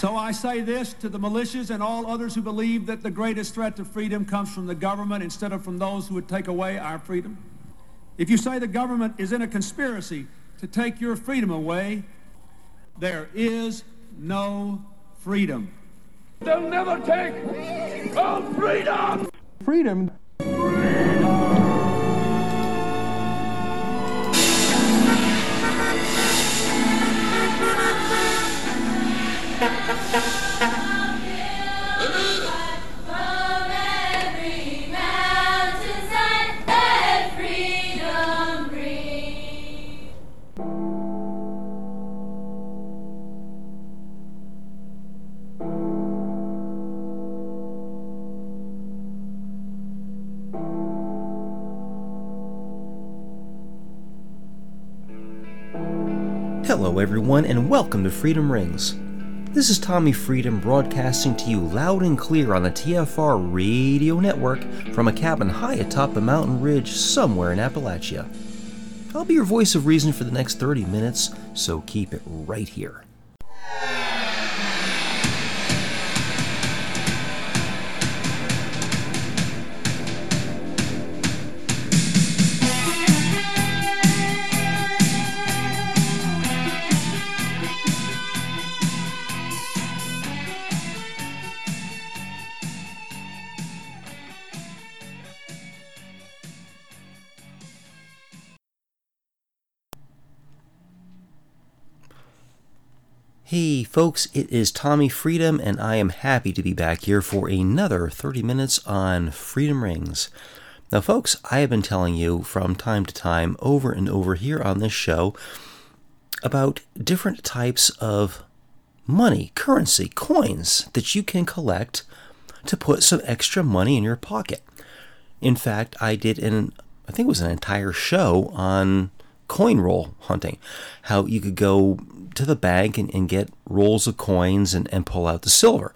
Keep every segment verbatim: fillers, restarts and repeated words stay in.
So I say this to the militias and all others who believe that the greatest threat to freedom comes from the government instead of from those who would take away our freedom. If you say the government is in a conspiracy to take your freedom away, there is no freedom. They'll never take our freedom! Freedom. Hello everyone and welcome to Freedom Rings. This is Tommy Freedom broadcasting to you loud and clear on the T F R radio network from a cabin high atop a mountain ridge somewhere in Appalachia. I'll be your voice of reason for the next thirty minutes, so keep it right here. Hey folks, it is Tommy Freedom, and I am happy to be back here for another thirty minutes on Freedom Rings. Now folks, I have been telling you from time to time, over and over here on this show, about different types of money, currency, coins that you can collect to put some extra money in your pocket. In fact, I did an, I think it was an entire show on coin roll hunting, how you could go to the bank and, and get rolls of coins and, and pull out the silver.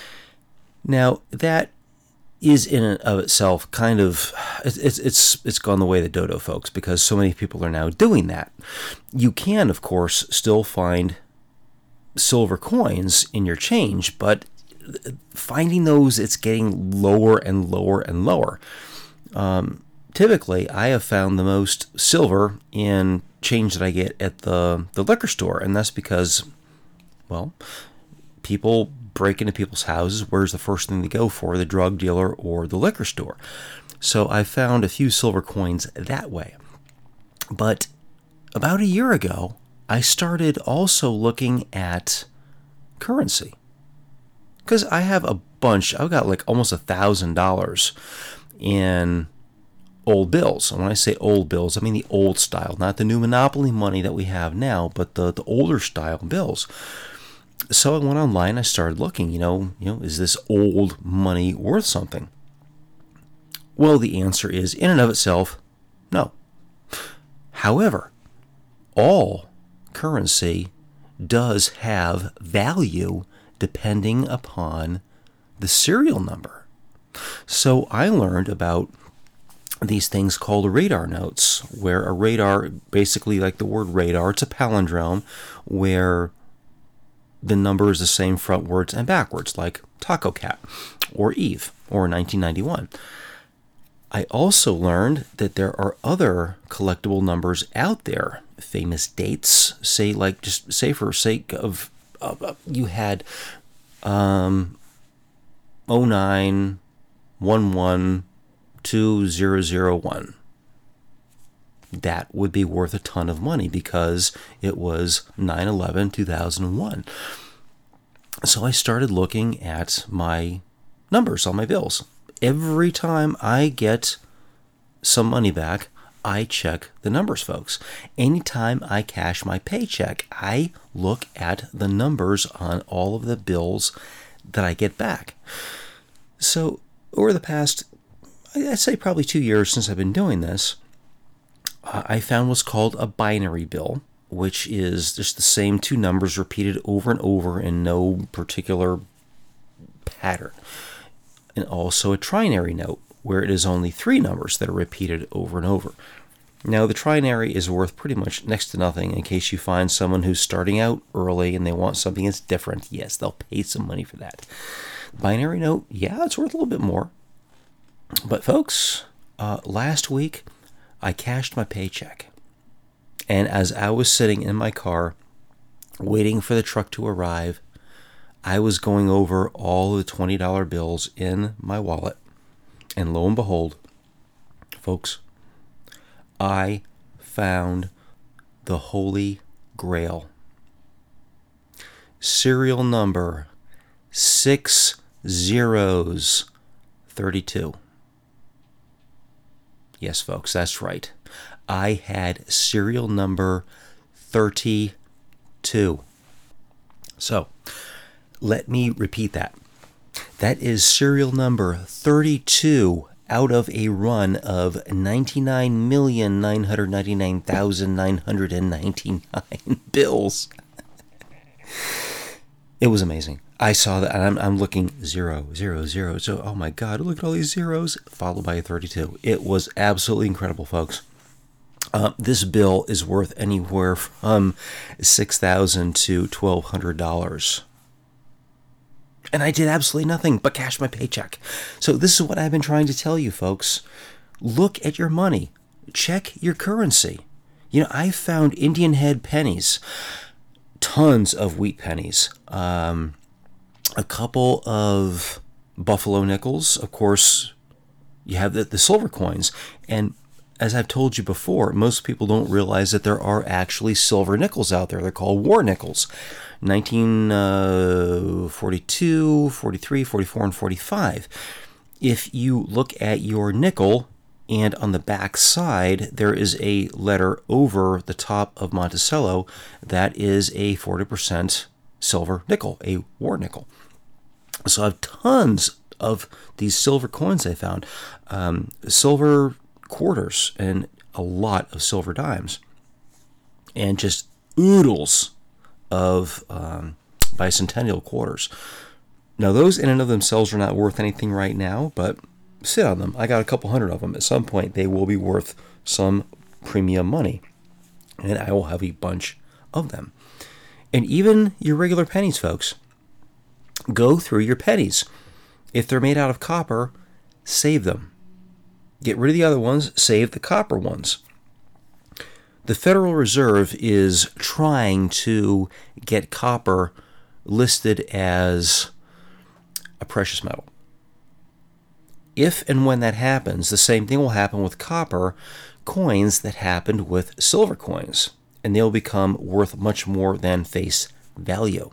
Now that is in and of itself kind of, it's it's it's gone the way of the dodo, folks, because so many people are now doing that. You can, of course, still find silver coins in your change, but finding those, it's getting lower and lower and lower. Um, Typically, I have found the most silver in change that I get at the, the liquor store, and that's because, well, people break into people's houses. Where's the first thing to go for? The drug dealer or the liquor store. So I found a few silver coins that way. But about a year ago, I started also looking at currency. Because I have a bunch, I've got like almost a thousand dollars in old bills. And when I say old bills, I mean the old style, not the new monopoly money that we have now, but the, the older style bills. So I went online, I started looking, you know, you know, is this old money worth something? Well, the answer is, in and of itself, no. However, all currency does have value depending upon the serial number. So I learned about these things called radar notes, where a radar, basically like the word radar, it's a palindrome where the number is the same frontwards and backwards, like Taco Cat or Eve or nineteen ninety-one. I also learned that there are other collectible numbers out there, famous dates, say like just say for sake of, uh, you had um, oh nine one one two thousand one. That would be worth a ton of money because it was nine eleven two thousand one. So I started looking at my numbers on my bills. Every time I get some money back, I check the numbers, folks. Anytime I cash my paycheck, I look at the numbers on all of the bills that I get back. So over the past, I'd say probably two years since I've been doing this, uh, I found what's called a binary bill, which is just the same two numbers repeated over and over in no particular pattern. And also a trinary note, where it is only three numbers that are repeated over and over. Now, the trinary is worth pretty much next to nothing in case you find someone who's starting out early and they want something that's different. Yes, they'll pay some money for that. Binary note, yeah, it's worth a little bit more. But folks, uh, last week I cashed my paycheck. And as I was sitting in my car waiting for the truck to arrive, I was going over all the twenty dollar bills in my wallet. And lo and behold, folks, I found the Holy Grail. Serial number six zeros thirty-two. Yes, folks, that's right. I had serial number thirty-two. So, let me repeat that. That is serial number thirty-two out of a run of ninety-nine million nine hundred ninety-nine thousand nine hundred ninety-nine bills. It was amazing. I saw that, and I'm, I'm looking zero, zero, zero. So, oh my God, look at all these zeros, followed by a thirty-two. It was absolutely incredible, folks. Uh, this bill is worth anywhere from six thousand dollars to twelve hundred dollars. And I did absolutely nothing but cash my paycheck. So this is what I've been trying to tell you, folks. Look at your money. Check your currency. You know, I found Indian head pennies, tons of wheat pennies, um, a couple of buffalo nickels. Of course, you have the, the silver coins. And as I've told you before, most people don't realize that there are actually silver nickels out there. They're called war nickels. nineteen forty-two, forty-three, forty-four, and forty-five. If you look at your nickel, and on the back side, there is a letter over the top of Monticello that is a forty percent silver nickel, a war nickel. So I have tons of these silver coins I found. Um, silver quarters and a lot of silver dimes. And just oodles of um, bicentennial quarters. Now, those in and of themselves are not worth anything right now, but sit on them. I got a couple hundred of them. At some point, they will be worth some premium money, and I will have a bunch of them. And even your regular pennies, folks, go through your pennies. If they're made out of copper, save them. Get rid of the other ones, save the copper ones. The Federal Reserve is trying to get copper listed as a precious metal. If and when that happens, the same thing will happen with copper coins that happened with silver coins, and they'll become worth much more than face value.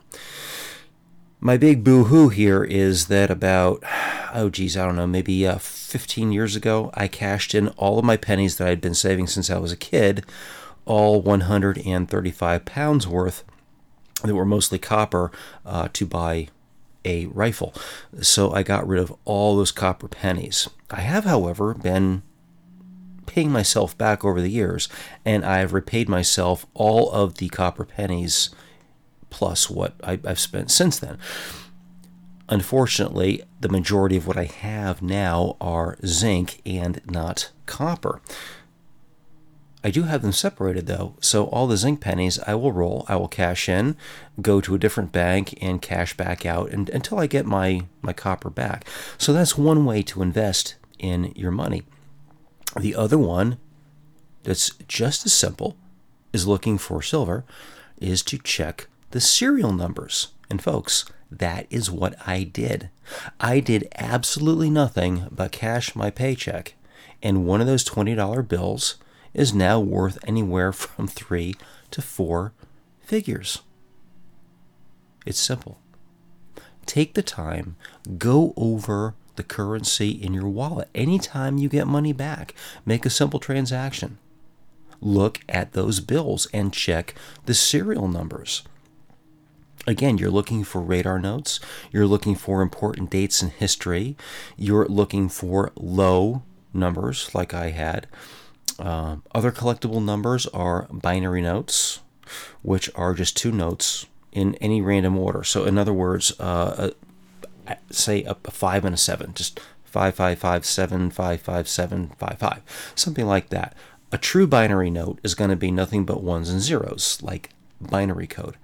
My big boo-hoo here is that about, oh geez, I don't know, maybe uh, fifteen years ago, I cashed in all of my pennies that I'd been saving since I was a kid, all one hundred thirty-five pounds worth, that were mostly copper, uh, to buy a rifle. So I got rid of all those copper pennies. I have, however, been paying myself back over the years, and I've repaid myself all of the copper pennies plus what I've spent since then. Unfortunately, the majority of what I have now are zinc and not copper. I do have them separated, though, so all the zinc pennies I will roll, I will cash in, go to a different bank, and cash back out and, until I get my, my copper back. So that's one way to invest in your money. The other one that's just as simple as looking for silver is to check the serial numbers. And folks, that is what I did. I did absolutely nothing but cash my paycheck, and one of those twenty dollar bills is now worth anywhere from three to four figures. It's simple. Take the time, go over the currency in your wallet. Anytime you get money back, make a simple transaction. Look at those bills and check the serial numbers. Again, you're looking for radar notes, you're looking for important dates in history, you're looking for low numbers like I had. Uh, other collectible numbers are binary notes, which are just two notes in any random order. So in other words, uh, a, say a, a five and a seven, just five, five, five, seven, five, five, seven, five, five, something like that. A true binary note is going to be nothing but ones and zeros, like binary code.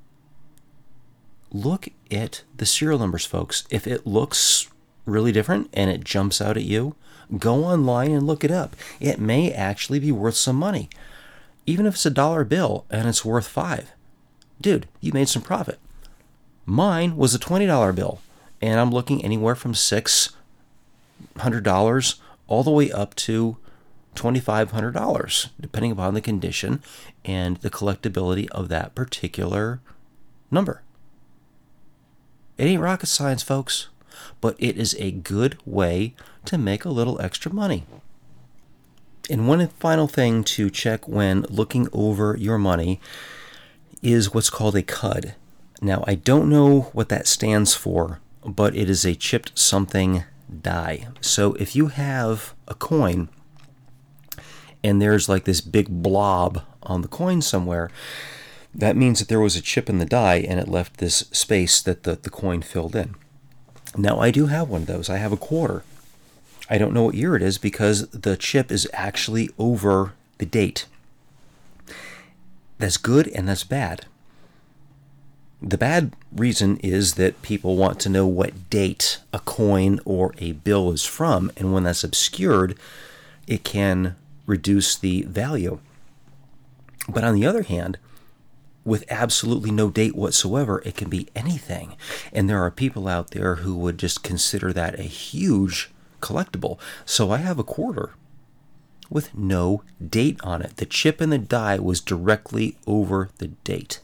Look at the serial numbers, folks. If it looks really different and it jumps out at you, go online and look it up. It may actually be worth some money. Even if it's a dollar bill and it's worth five. Dude, you made some profit. Mine was a twenty dollar bill, and I'm looking anywhere from six hundred dollars all the way up to twenty-five hundred dollars, depending upon the condition and the collectability of that particular number. It ain't rocket science, folks, but it is a good way to make a little extra money. And one final thing to check when looking over your money is what's called a C U D. Now, I don't know what that stands for, but it is a chipped something die. So if you have a coin and there's like this big blob on the coin somewhere, that means that there was a chip in the die and it left this space that the, the coin filled in. Now, I do have one of those. I have a quarter. I don't know what year it is because the chip is actually over the date. That's good and that's bad. The bad reason is that people want to know what date a coin or a bill is from, and when that's obscured, it can reduce the value. But on the other hand, with absolutely no date whatsoever, it can be anything. And there are people out there who would just consider that a huge collectible. So I have a quarter with no date on it. The chip in the die was directly over the date.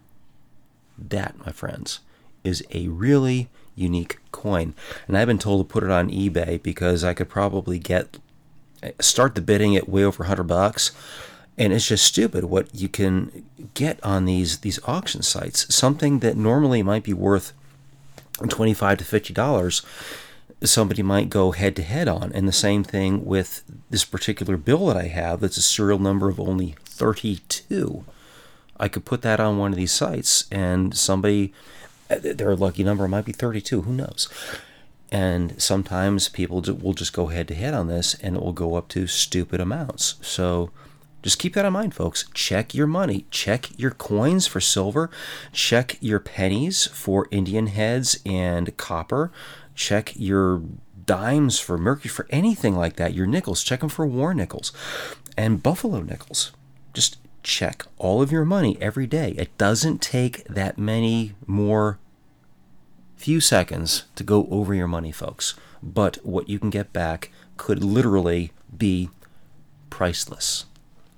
That, my friends, is a really unique coin. And I've been told to put it on eBay because I could probably get start the bidding at way over one hundred bucks. And it's just stupid what you can get on these these auction sites. Something that normally might be worth twenty-five to fifty dollars, somebody might go head to head on. And the same thing with this particular bill that I have that's a serial number of only thirty-two. I could put that on one of these sites and somebody, their lucky number might be thirty-two, who knows? And sometimes people will just go head to head on this and it will go up to stupid amounts. So just keep that in mind, folks. Check your money. Check your coins for silver. Check your pennies for Indian heads and copper. Check your dimes for mercury, for anything like that. Your nickels, check them for war nickels and buffalo nickels. Just check all of your money every day. It doesn't take that many more few seconds to go over your money, folks. But what you can get back could literally be priceless.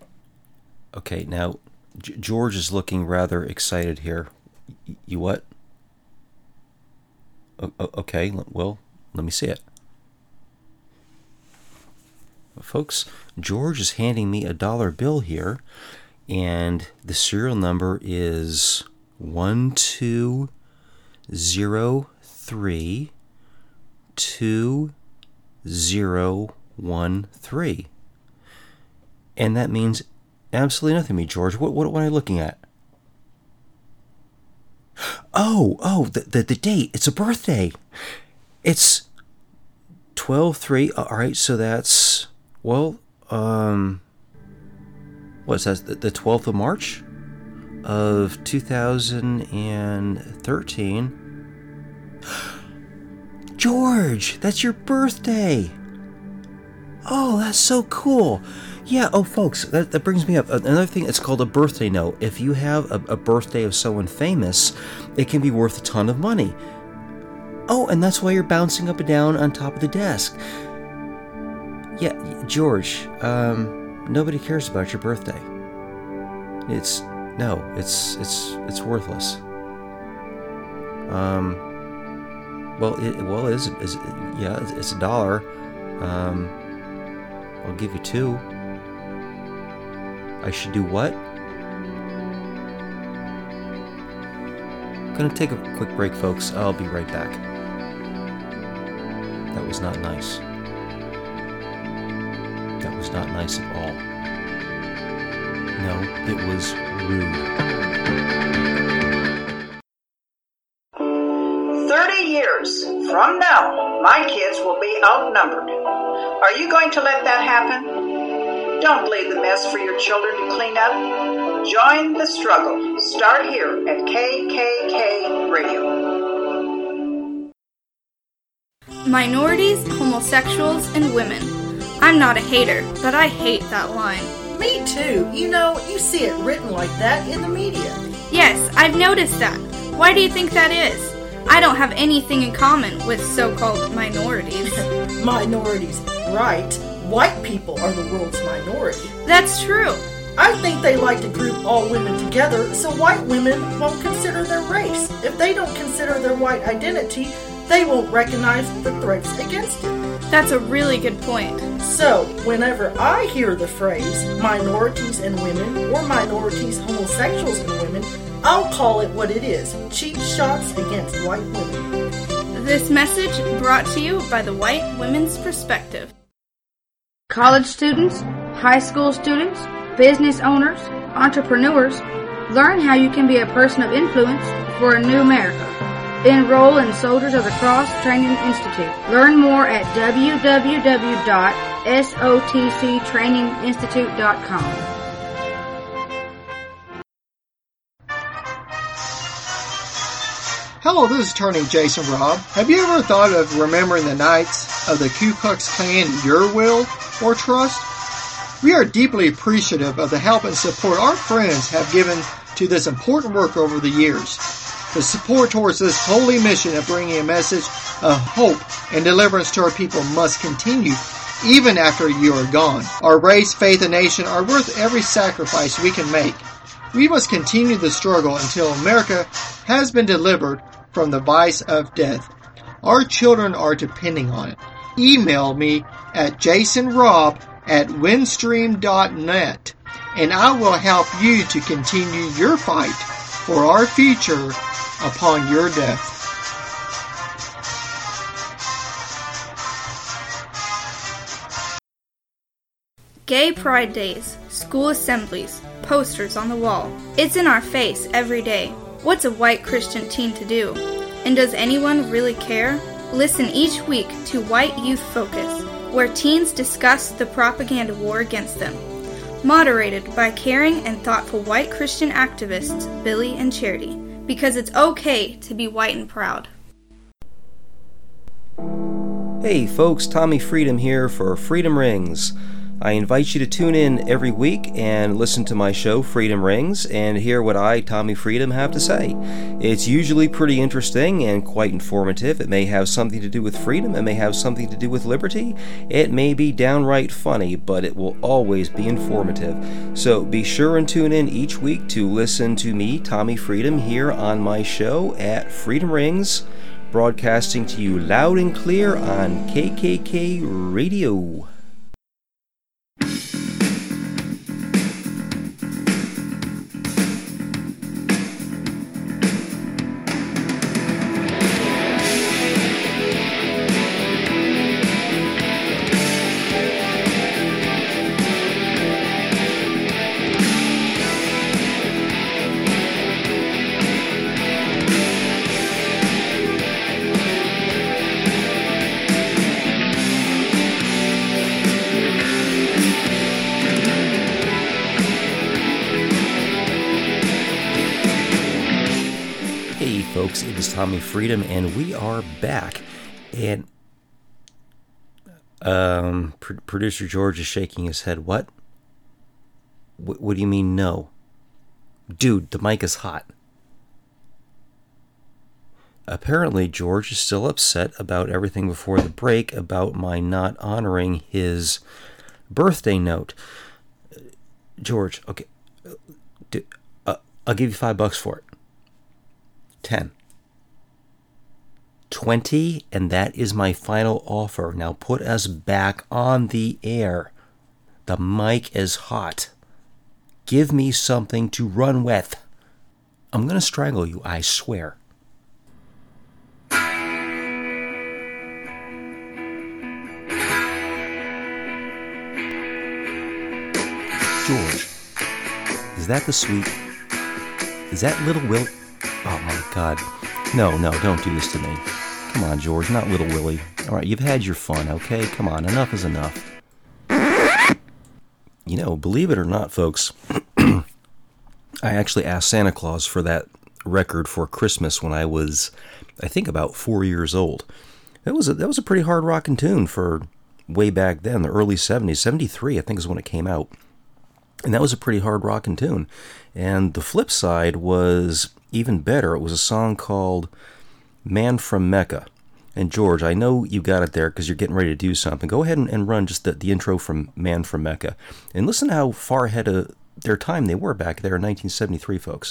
Okay, now G- George is looking rather excited here. Y- you what? O- okay, well, let me see it. Folks, George is handing me a dollar bill here, and the serial number is one two zero three two zero one three. And that means absolutely nothing to me, George. What, what, what am I looking at? Oh, oh, the, the, the date. It's a birthday. It's twelve three. All right, so that's, well, um... what's that, the twelfth of March of two thousand thirteen. George, that's your birthday. Oh, that's so cool. Yeah, oh, folks, that, that brings me up. Another thing, it's called a birthday note. If you have a, a birthday of someone famous, it can be worth a ton of money. Oh, and that's why you're bouncing up and down on top of the desk. Yeah, George, um... nobody cares about your birthday. It's no, it's it's it's worthless. Um. Well, it well it is is yeah, it's, it's a dollar. Um. I'll give you two. I should do what? Gonna take a quick break, folks. I'll be right back. That was not nice. That was not nice at all. No, it was rude. Thirty years from now, my kids will be outnumbered. Are you going to let that happen? Don't leave the mess for your children to clean up. Join the struggle. Start here at K K K Radio. Minorities, homosexuals, and women. I'm not a hater, but I hate that line. Me too. You know, you see it written like that in the media. Yes, I've noticed that. Why do you think that is? I don't have anything in common with so-called minorities. Minorities, right. White people are the world's minority. That's true. I think they like to group all women together so white women won't consider their race. If they don't consider their white identity, they won't recognize the threats against it. That's a really good point. So, whenever I hear the phrase minorities and women or minorities, homosexuals and women, I'll call it what it is, cheap shots against white women. This message brought to you by the White Women's Perspective. College students, high school students, business owners, entrepreneurs, learn how you can be a person of influence for a new America. Enroll in Soldiers of the Cross Training Institute. Learn more at w w w dot s o t c training institute dot com. Hello, this is Attorney Jason Robb. Have you ever thought of remembering the Knights of the Ku Klux Klan in your will or trust? We are deeply appreciative of the help and support our friends have given to this important work over the years. The support towards this holy mission of bringing a message of hope and deliverance to our people must continue even after you are gone. Our race, faith, and nation are worth every sacrifice we can make. We must continue the struggle until America has been delivered from the vice of death. Our children are depending on it. Email me at jasonrobb at windstream dot net and I will help you to continue your fight for our future upon your death. Gay Pride Days, school assemblies, posters on the wall. It's in our face every day. What's a white Christian teen to do? And does anyone really care? Listen each week to White Youth Focus, where teens discuss the propaganda war against them. Moderated by caring and thoughtful white Christian activists Billy and Charity, because it's okay to be white and proud. Hey folks, Tommy Freedom here for Freedom Rings. I invite you to tune in every week and listen to my show, Freedom Rings, and hear what I, Tommy Freedom, have to say. It's usually pretty interesting and quite informative. It may have something to do with freedom. It may have something to do with liberty. It may be downright funny, but it will always be informative. So be sure and tune in each week to listen to me, Tommy Freedom, here on my show at Freedom Rings, broadcasting to you loud and clear on K K K Radio. Folks, it is Tommy Freedom, and we are back. And um, pr- producer George is shaking his head. What? What? What do you mean, no? Dude, the mic is hot. Apparently, George is still upset about everything before the break about my not honoring his birthday note. George, okay, uh, I'll give you five bucks for it. Ten. Twenty, and that is my final offer. Now put us back on the air. The mic is hot. Give me something to run with. I'm going to strangle you, I swear. George, is that the sweet? Is that Little Will? Oh my God. No, no, don't do this to me. Come on, George, not Little Willie. All right, you've had your fun, okay? Come on, enough is enough. You know, believe it or not, folks, I actually asked Santa Claus for that record for Christmas when I was, I think, about four years old. That was a, that was a pretty hard rockin' tune for way back then, the early seventies. seventy-three, I think, is when it came out. And that was a pretty hard rockin' tune. And the flip side was even better. It was a song called Man from Mecca. And George, I know you got it there because you're getting ready to do something. Go ahead and, and run just the, the intro from Man from Mecca. And listen to how far ahead of their time they were back there in nineteen seventy-three, folks.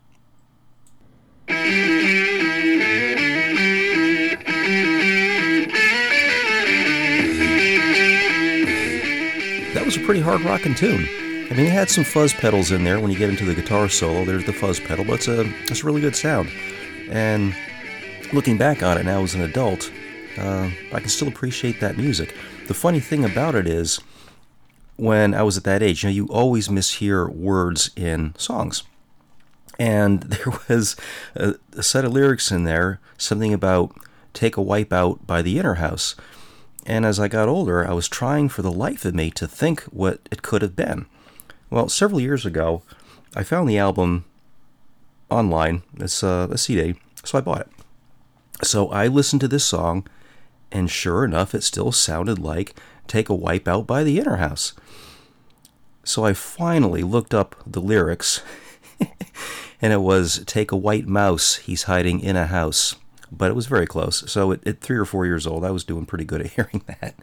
That was a pretty hard rockin' tune. I mean, it had some fuzz pedals in there when you get into the guitar solo. There's the fuzz pedal, but it's a, it's a really good sound. And looking back on it now as an adult, uh, I can still appreciate that music. The funny thing about it is, when I was at that age, you know, you always mishear words in songs. And there was a, a set of lyrics in there, something about take a wipe out by the inner house. And as I got older, I was trying for the life of me to think what it could have been. Well, several years ago, I found the album online. It's uh, a C D, so I bought it. So I listened to this song, and sure enough, it still sounded like Take a Wipe Out by the Inner House. So I finally looked up the lyrics, and it was Take a White Mouse, He's Hiding in a House. But it was very close. So at, at three or four years old, I was doing pretty good at hearing that.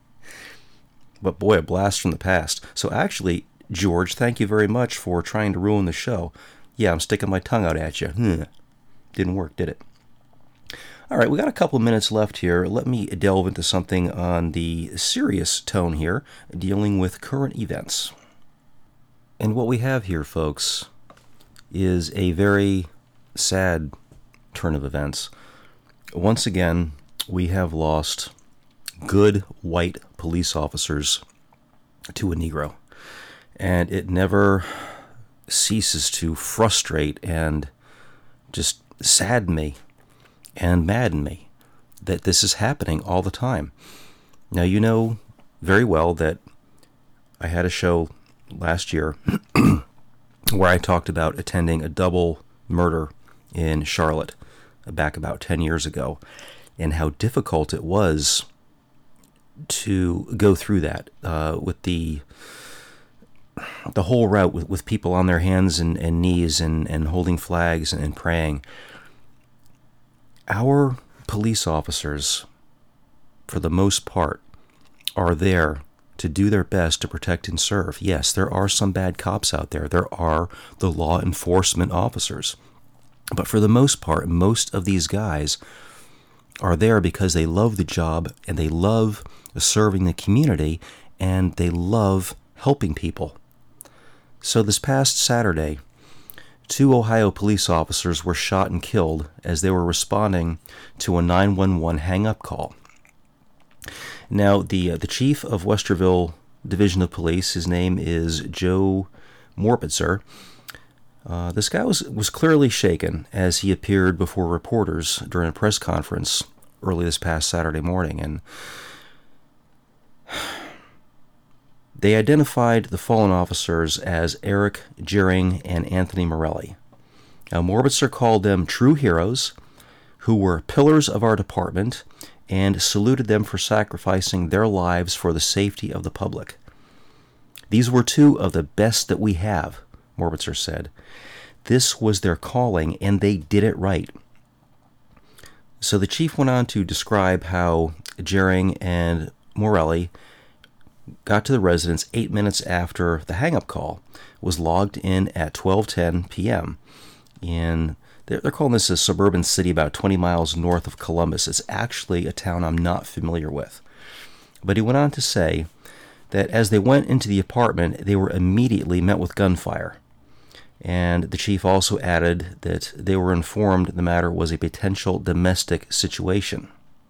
But boy, a blast from the past. So actually, George, thank you very much for trying to ruin the show. Yeah, I'm sticking my tongue out at you. Hmm. Didn't work, did it? All right, we got a couple minutes left here. Let me delve into something on the serious tone here, dealing with current events. And what we have here, folks, is a very sad turn of events. Once again, we have lost good white police officers to a Negro. And it never ceases to frustrate and just sadden me and madden me that this is happening all the time. Now, you know very well that I had a show last year where I talked about attending a double murder in Charlotte back about ten years ago, and how difficult it was to go through that uh, with the the whole route with, with people on their hands and, and knees and, and holding flags and, and praying. Our police officers, for the most part, are there to do their best to protect and serve. Yes, there are some bad cops out there. There are the law enforcement officers. But for the most part, most of these guys are there because they love the job and they love serving the community and they love helping people. So this past Saturday, two Ohio police officers were shot and killed as they were responding to a nine one one hang-up call. Now, the uh, the chief of Westerville Division of Police, his name is Joe Morbitzer. Uh, this guy was, was clearly shaken as he appeared before reporters during a press conference early this past Saturday morning, and they identified the fallen officers as Eric Gering and Anthony Morelli. Now, Morbitzer called them true heroes who were pillars of our department and saluted them for sacrificing their lives for the safety of the public. These were two of the best that we have, Morbitzer said. This was their calling, and they did it right. So the chief went on to describe how Gering and Morelli got to the residence eight minutes after the hang-up call was logged in at twelve ten p.m. in, they're, they're calling this a suburban city about twenty miles north of Columbus. It's actually a town I'm not familiar with. But he went on to say that as they went into the apartment, they were immediately met with gunfire. And the chief also added that they were informed the matter was a potential domestic situation.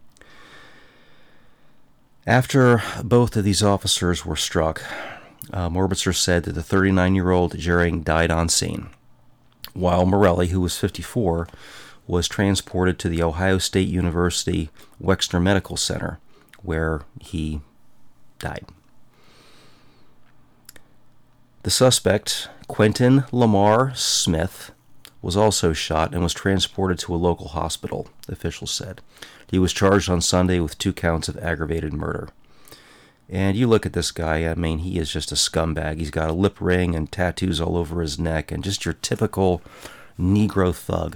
After both of these officers were struck, uh, Morbitzer said that the thirty-nine-year-old Gering died on scene, while Morelli, who was fifty-four, was transported to the Ohio State University Wexner Medical Center, where he died. The suspect, Quentin Lamar Smith, was also shot and was transported to a local hospital, officials said. He was charged on Sunday with two counts of aggravated murder. And you look at this guy, I mean, he is just a scumbag. He's got a lip ring and tattoos all over his neck and just your typical Negro thug.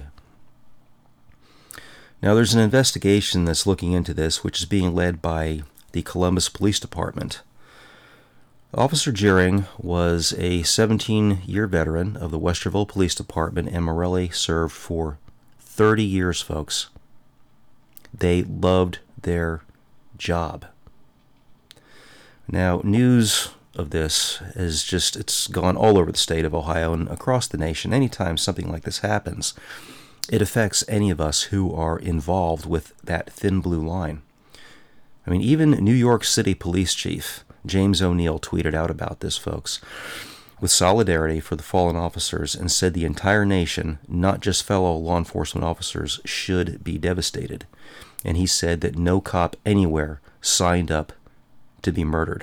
Now, there's an investigation that's looking into this, which is being led by the Columbus Police Department. Officer Gehring was a seventeen-year veteran of the Westerville Police Department, and Morelli served for thirty years, folks. They loved their job. Now, news of this is just, it's gone all over the state of Ohio and across the nation. Anytime something like this happens, it affects any of us who are involved with that thin blue line. I mean, even New York City Police Chief James O'Neill tweeted out about this, folks, with solidarity for the fallen officers, and said the entire nation, not just fellow law enforcement officers, should be devastated. And he said that no cop anywhere signed up to be murdered.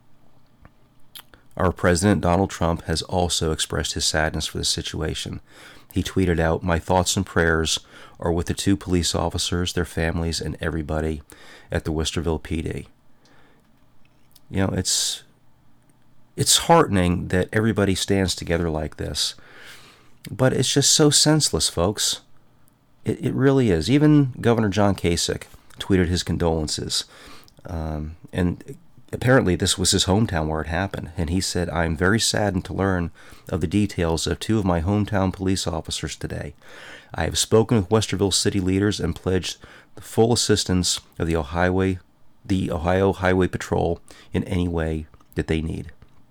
Our President Donald Trump has also expressed his sadness for the situation. He tweeted out, "My thoughts and prayers are with the two police officers, their families, and everybody at the Westerville P D." You know, it's it's heartening that everybody stands together like this, but it's just so senseless, folks. It, it really is. Even Governor John Kasich tweeted his condolences, um, and apparently this was his hometown where it happened, and he said, "I am very saddened to learn of the details of two of my hometown police officers today. I have spoken with Westerville city leaders and pledged the full assistance of the Ohio, the Ohio Highway Patrol in any way that they need."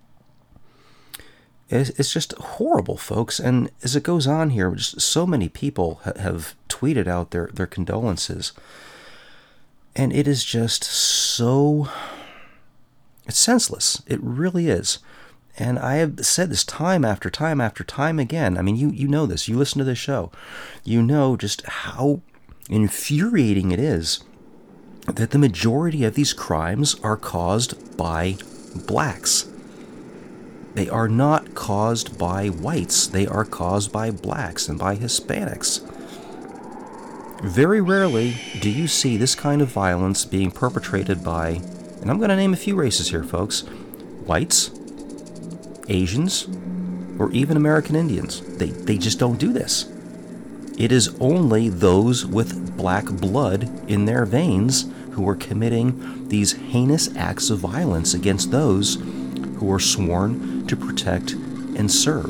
It's just horrible, folks, and as it goes on here, just so many people ha- have tweeted out their, their condolences, and it is just so... it's senseless. It really is. And I have said this time after time after time again. I mean, you, you know this. You listen to this show. You know just how infuriating it is that the majority of these crimes are caused by blacks. They are not caused by whites. They are caused by blacks and by Hispanics. Very rarely do you see this kind of violence being perpetrated by, and I'm going to name a few races here, folks, whites, Asians, or even American Indians. They, they just don't do this. It is only those with black blood in their veins who are committing these heinous acts of violence against those who are sworn to protect and serve.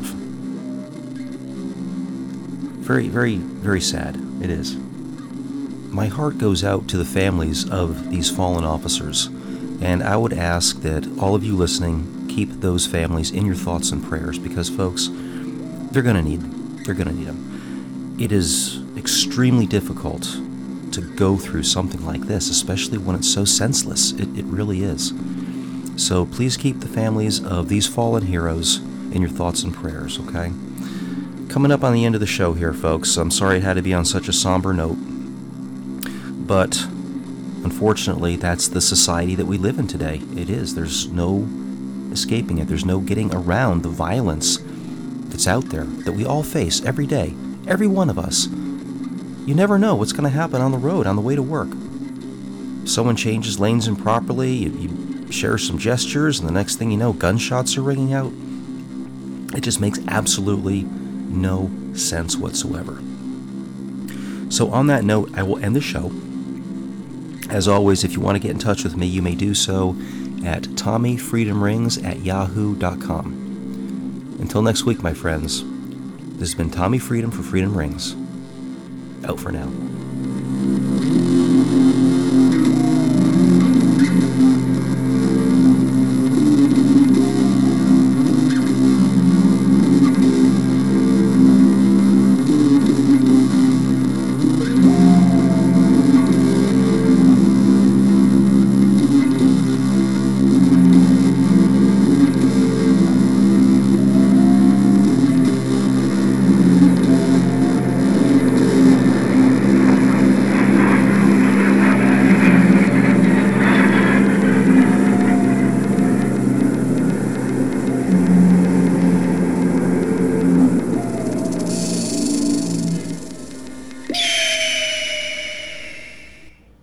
Very, very, very sad. It is. My heart goes out to the families of these fallen officers, and I would ask that all of you listening keep those families in your thoughts and prayers, because, folks, they're going to need them. They're going to need them. It is extremely difficult to go through something like this, especially when it's so senseless. It, it really is. So please keep the families of these fallen heroes in your thoughts and prayers, okay? Coming up on the end of the show here, folks. I'm sorry it had to be on such a somber note, but unfortunately, that's the society that we live in today. It is. There's no escaping it. There's no getting around the violence that's out there that we all face every day, every one of us. You never know what's going to happen on the road on the way to work. Someone changes lanes improperly, you, you share some gestures, and the next thing you know, gunshots are ringing out. It just makes absolutely no sense whatsoever. So on that note, I will end the show. As always, if you want to get in touch with me, you may do so at tommyfreedomrings at yahoo dot com. Until next week, my friends, this has been Tommy Freedom for Freedom Rings. Out for now.